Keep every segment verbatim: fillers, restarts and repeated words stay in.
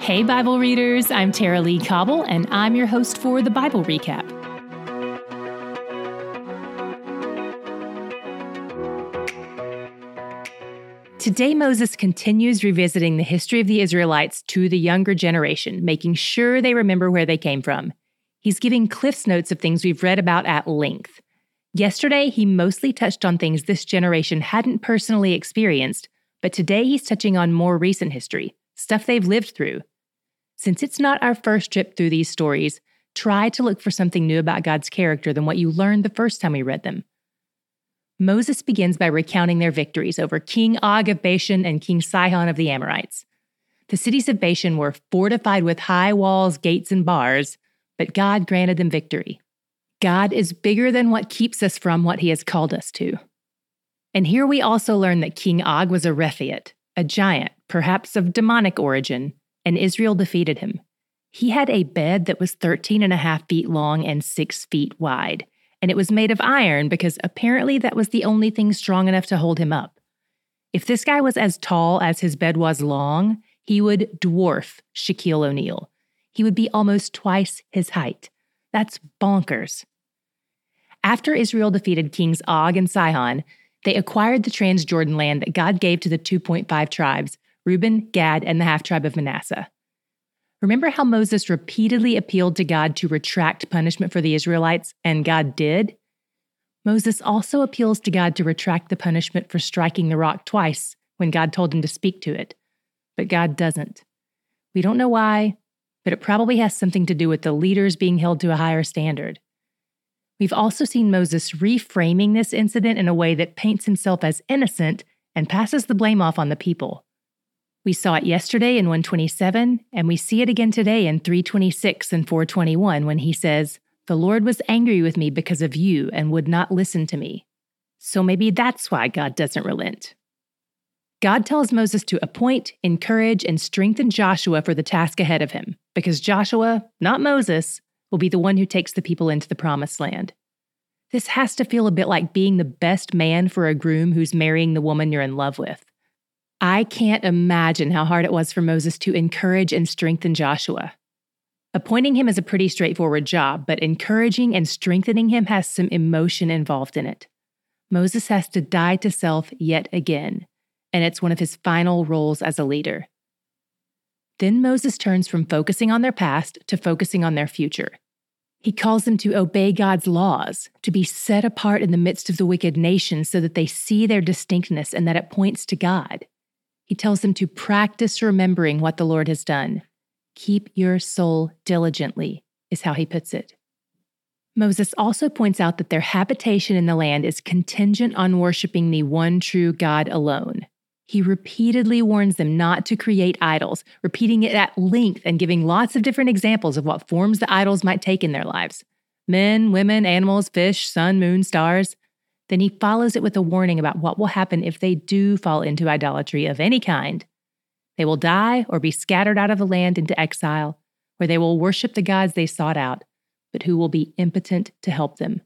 Hey, Bible readers, I'm Tara Lee Cobble, and I'm your host for the Bible Recap. Today, Moses continues revisiting the history of the Israelites to the younger generation, making sure they remember where they came from. He's giving Cliff's Notes of things we've read about at length. Yesterday, he mostly touched on things this generation hadn't personally experienced, but today he's touching on more recent history, stuff they've lived through. Since it's not our first trip through these stories, try to look for something new about God's character than what you learned the first time we read them. Moses begins by recounting their victories over King Og of Bashan and King Sihon of the Amorites. The cities of Bashan were fortified with high walls, gates, and bars, but God granted them victory. God is bigger than what keeps us from what he has called us to. And here we also learn that King Og was a Rephaite, a giant, perhaps of demonic origin, and Israel defeated him. He had a bed that was thirteen and a half feet long and six feet wide, and it was made of iron because apparently that was the only thing strong enough to hold him up. If this guy was as tall as his bed was long, he would dwarf Shaquille O'Neal. He would be almost twice his height. That's bonkers. After Israel defeated Kings Og and Sihon, they acquired the Transjordan land that God gave to the two point five tribes, Reuben, Gad, and the half-tribe of Manasseh. Remember how Moses repeatedly appealed to God to retract punishment for the Israelites, and God did? Moses also appeals to God to retract the punishment for striking the rock twice when God told him to speak to it. But God doesn't. We don't know why, but it probably has something to do with the leaders being held to a higher standard. We've also seen Moses reframing this incident in a way that paints himself as innocent and passes the blame off on the people. We saw it yesterday in one twenty-seven, and we see it again today in three twenty-six and four twenty-one when he says, "The Lord was angry with me because of you and would not listen to me." So maybe that's why God doesn't relent. God tells Moses to appoint, encourage, and strengthen Joshua for the task ahead of him, because Joshua, not Moses, will be the one who takes the people into the promised land. This has to feel a bit like being the best man for a groom who's marrying the woman you're in love with. I can't imagine how hard it was for Moses to encourage and strengthen Joshua. Appointing him is a pretty straightforward job, but encouraging and strengthening him has some emotion involved in it. Moses has to die to self yet again, and it's one of his final roles as a leader. Then Moses turns from focusing on their past to focusing on their future. He calls them to obey God's laws, to be set apart in the midst of the wicked nation so that they see their distinctness and that it points to God. He tells them to practice remembering what the Lord has done. Keep your soul diligently, is how he puts it. Moses also points out that their habitation in the land is contingent on worshiping the one true God alone. He repeatedly warns them not to create idols, repeating it at length and giving lots of different examples of what forms the idols might take in their lives. Men, women, animals, fish, sun, moon, stars. Then he follows it with a warning about what will happen if they do fall into idolatry of any kind. They will die or be scattered out of the land into exile, where they will worship the gods they sought out, but who will be impotent to help them.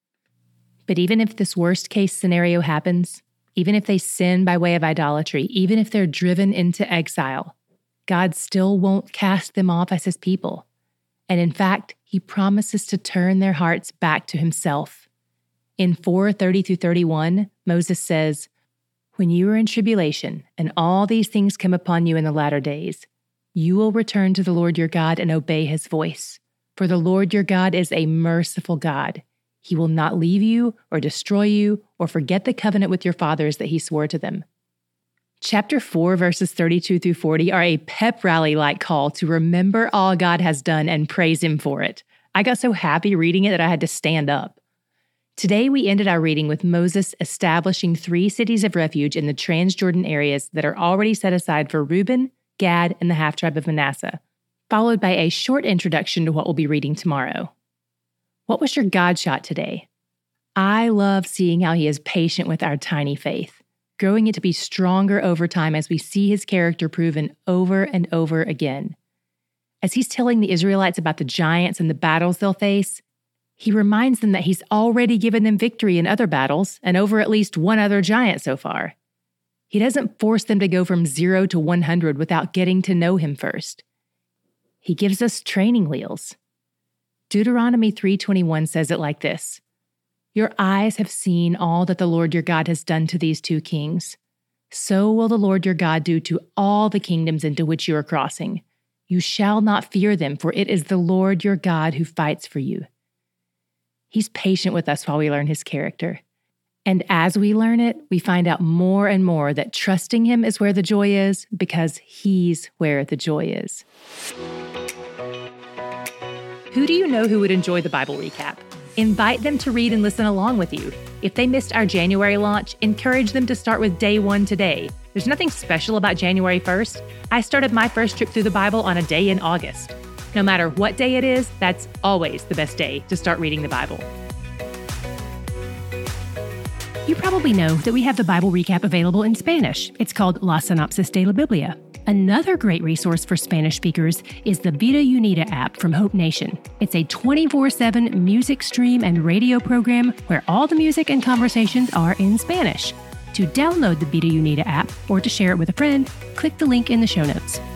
But even if this worst-case scenario happens, even if they sin by way of idolatry, even if they're driven into exile, God still won't cast them off as his people. And in fact, he promises to turn their hearts back to himself. In four thirty through thirty-one, Moses says, "When you are in tribulation, and all these things come upon you in the latter days, you will return to the Lord your God and obey his voice. For the Lord your God is a merciful God. He will not leave you or destroy you or forget the covenant with your fathers that he swore to them." Chapter four, verses thirty-two through forty are a pep rally-like call to remember all God has done and praise him for it. I got so happy reading it that I had to stand up. Today, we ended our reading with Moses establishing three cities of refuge in the Transjordan areas that are already set aside for Reuben, Gad, and the half-tribe of Manasseh, followed by a short introduction to what we'll be reading tomorrow. What was your God shot today? I love seeing how he is patient with our tiny faith, growing it to be stronger over time as we see his character proven over and over again. As he's telling the Israelites about the giants and the battles they'll face, he reminds them that he's already given them victory in other battles and over at least one other giant so far. He doesn't force them to go from zero to one hundred without getting to know him first. He gives us training wheels. Deuteronomy three twenty-one says it like this: "Your eyes have seen all that the Lord your God has done to these two kings. So will the Lord your God do to all the kingdoms into which you are crossing. You shall not fear them, for it is the Lord your God who fights for you." He's patient with us while we learn his character. And as we learn it, we find out more and more that trusting him is where the joy is, because he's where the joy is. Who do you know who would enjoy the Bible recap? Invite them to read and listen along with you. If they missed our January launch, encourage them to start with day one today. There's nothing special about January first. I started my first trip through the Bible on a day in August. No matter what day it is, that's always the best day to start reading the Bible. You probably know that we have the Bible recap available in Spanish. It's called La Sinopsis de la Biblia. Another great resource for Spanish speakers is the Vida Unida app from Hope Nation. It's a twenty-four seven music stream and radio program where all the music and conversations are in Spanish. To download the Vida Unida app or to share it with a friend, click the link in the show notes.